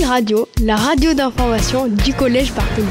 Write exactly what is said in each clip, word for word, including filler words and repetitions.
l'e-radio, la radio d'information du Collège Bartholdi.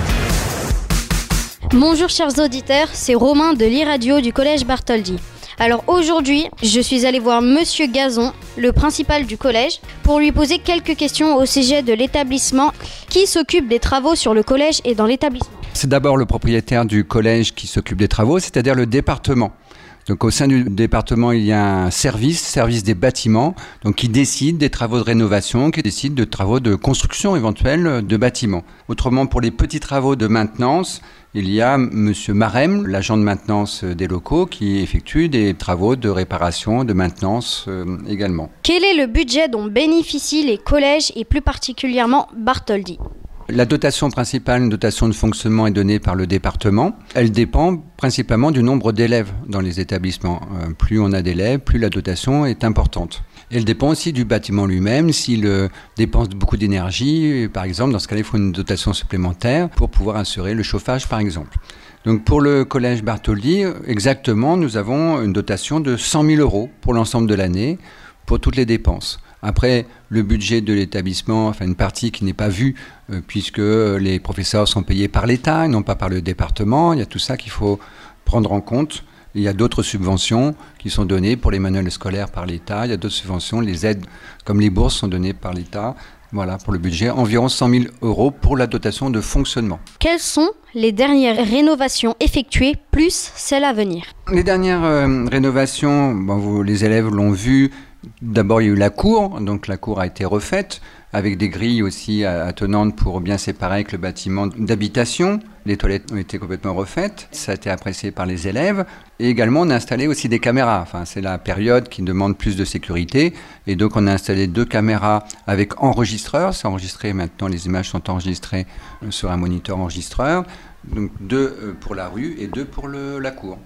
Bonjour chers auditeurs, c'est Romain de l'e-radio du Collège Bartholdi. Alors aujourd'hui, je suis allé voir Monsieur Gazon, le principal du collège, pour lui poser quelques questions au sujet de l'établissement. Qui s'occupe des travaux sur le collège et dans l'établissement? C'est d'abord le propriétaire du collège qui s'occupe des travaux, c'est-à-dire le département. Donc au sein du département, il y a un service, service des bâtiments, donc qui décide des travaux de rénovation, qui décide de travaux de construction éventuelle de bâtiments. Autrement, pour les petits travaux de maintenance, il y a Monsieur Marem, l'agent de maintenance des locaux, qui effectue des travaux de réparation, de maintenance euh, également. Quel est le budget dont bénéficient les collèges et plus particulièrement Bartholdi? La dotation principale, une dotation de fonctionnement, est donnée par le département. Elle dépend principalement du nombre d'élèves dans les établissements. Euh, plus on a d'élèves, plus la dotation est importante. Elle dépend aussi du bâtiment lui-même. S'il euh, dépense beaucoup d'énergie, par exemple, dans ce cas-là, il faut une dotation supplémentaire pour pouvoir assurer le chauffage, par exemple. Donc pour le collège Bartholdi, exactement, nous avons une dotation de cent mille euros pour l'ensemble de l'année, pour toutes les dépenses. Après, le budget de l'établissement, enfin une partie qui n'est pas vue, euh, puisque les professeurs sont payés par l'État et non pas par le département. Il y a tout ça qu'il faut prendre en compte. Il y a d'autres subventions qui sont données pour les manuels scolaires par l'État. Il y a d'autres subventions, les aides comme les bourses sont données par l'État. Voilà, pour le budget, environ cent mille euros pour la dotation de fonctionnement. Quelles sont les dernières rénovations effectuées, plus celles à venir? Les dernières euh, rénovations, bon, vous, les élèves l'ont vu. D'abord, il y a eu la cour, donc la cour a été refaite, avec des grilles aussi attenantes pour bien séparer avec le bâtiment d'habitation. Les toilettes ont été complètement refaites, ça a été apprécié par les élèves. Et également, on a installé aussi des caméras. Enfin, c'est la période qui demande plus de sécurité. Et donc, on a installé deux caméras avec enregistreur. C'est enregistré maintenant, les images sont enregistrées sur un moniteur enregistreur. Donc, deux pour la rue et deux pour le, la cour.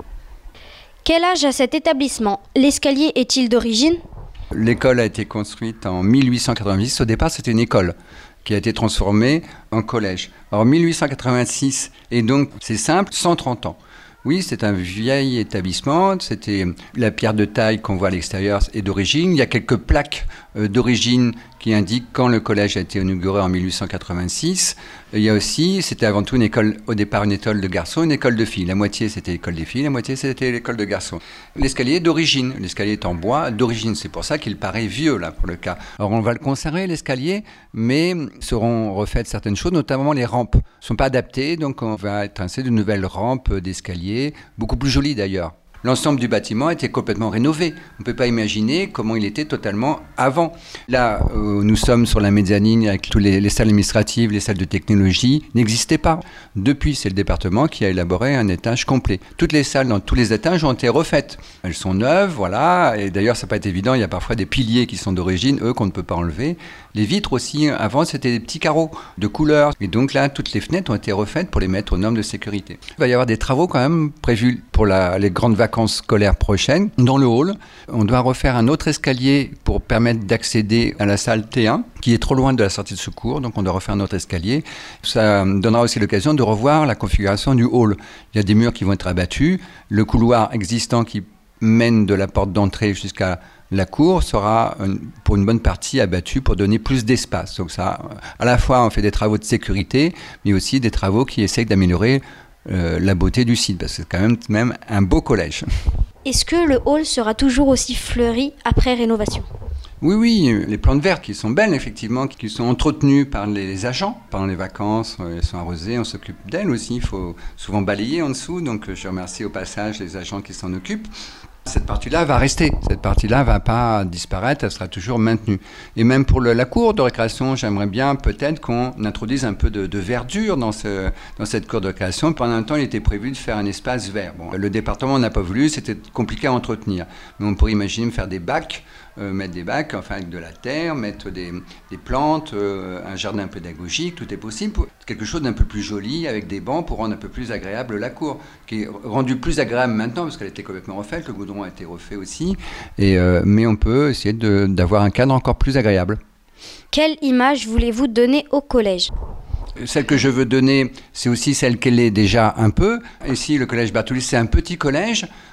Quel âge a cet établissement? L'escalier est-il d'origine? L'école a été construite en mille huit cent quatre-vingt-six. Au départ, c'était une école qui a été transformée en collège. Alors, mille huit cent quatre-vingt-six, et donc, c'est simple, cent trente ans. Oui, c'est un vieil établissement. C'était la pierre de taille qu'on voit à l'extérieur est d'origine. Il y a quelques plaques euh, d'origine qui indiquent quand le collège a été inauguré en mille huit cent quatre-vingt-six. Il y a aussi, c'était avant tout une école, au départ une école de garçons, une école de filles. La moitié c'était l'école des filles, la moitié c'était l'école de garçons. L'escalier est d'origine, l'escalier est en bois d'origine, c'est pour ça qu'il paraît vieux là pour le cas. Alors on va le conserver l'escalier, mais seront refaites certaines choses, notamment les rampes ne sont pas adaptées, donc on va étincer de nouvelles rampes d'escalier, beaucoup plus jolies d'ailleurs. L'ensemble du bâtiment était complètement rénové. On ne peut pas imaginer comment il était totalement avant. Là, euh, nous sommes sur la mezzanine avec toutes les, les salles administratives, les salles de technologie n'existaient pas. Depuis, c'est le département qui a élaboré un étage complet. Toutes les salles dans tous les étages ont été refaites. Elles sont neuves, voilà. Et d'ailleurs, ça n'a pas été évident. Il y a parfois des piliers qui sont d'origine, eux, qu'on ne peut pas enlever. Les vitres aussi, avant, c'était des petits carreaux de couleur. Et donc là, toutes les fenêtres ont été refaites pour les mettre aux normes de sécurité. Il va y avoir des travaux quand même prévus pour la, les grandes vacances scolaires prochaines. Dans le hall, on doit refaire un autre escalier pour permettre d'accéder à la salle T un, qui est trop loin de la sortie de secours, donc on doit refaire un autre escalier. Ça donnera aussi l'occasion de revoir la configuration du hall. Il y a des murs qui vont être abattus. Le couloir existant qui mène de la porte d'entrée jusqu'à la cour sera pour une bonne partie abattu pour donner plus d'espace. Donc ça, à la fois on fait des travaux de sécurité, mais aussi des travaux qui essayent d'améliorer euh, la beauté du site, parce que c'est quand même, même un beau collège. Est-ce que le hall sera toujours aussi fleuri après rénovation? Oui, oui, les plantes vertes qui sont belles, effectivement, qui sont entretenues par les agents. Pendant les vacances, elles sont arrosées, on s'occupe d'elles aussi. Il faut souvent balayer en dessous, donc je remercie au passage les agents qui s'en occupent. Cette partie-là va rester, cette partie-là ne va pas disparaître, elle sera toujours maintenue. Et même pour le, la cour de récréation, j'aimerais bien peut-être qu'on introduise un peu de, de verdure dans, ce, dans cette cour de récréation. Pendant un temps, il était prévu de faire un espace vert. Bon, le département n'a pas voulu, c'était compliqué à entretenir. Mais on pourrait imaginer faire des bacs, euh, mettre des bacs, enfin avec de la terre, mettre des, des plantes, euh, un jardin pédagogique, tout est possible. Pour quelque chose d'un peu plus joli, avec des bancs pour rendre un peu plus agréable la cour, qui est rendue plus agréable maintenant, parce qu'elle était complètement refaite, le goudron a été refait aussi, et, euh, mais on peut essayer de, d'avoir un cadre encore plus agréable. Quelle image voulez-vous donner au collège ? Celle que je veux donner, c'est aussi celle qu'elle est déjà un peu. Ici, le collège Bartholdi, c'est un petit collège.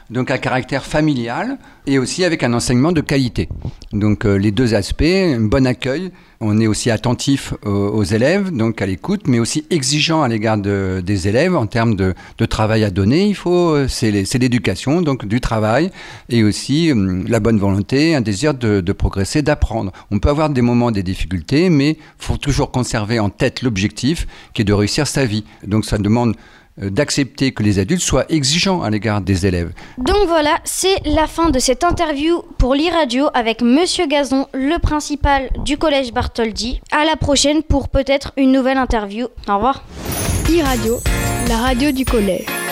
donc à caractère familial et aussi avec un enseignement de qualité. Donc euh, les deux aspects, un bon accueil, on est aussi attentif aux, aux élèves, donc à l'écoute, mais aussi exigeant à l'égard de, des élèves en termes de, de travail à donner. Il faut, c'est, les, c'est l'éducation, donc du travail et aussi euh, la bonne volonté, un désir de, de progresser, d'apprendre. On peut avoir des moments, des difficultés, mais il faut toujours conserver en tête l'objectif qui est de réussir sa vie. Donc ça demande d'accepter que les adultes soient exigeants à l'égard des élèves. Donc voilà, c'est la fin de cette interview pour l'e-radio avec Monsieur Gazon, le principal du collège Bartholdi. À la prochaine pour peut-être une nouvelle interview. Au revoir. e-radio, la radio du collège.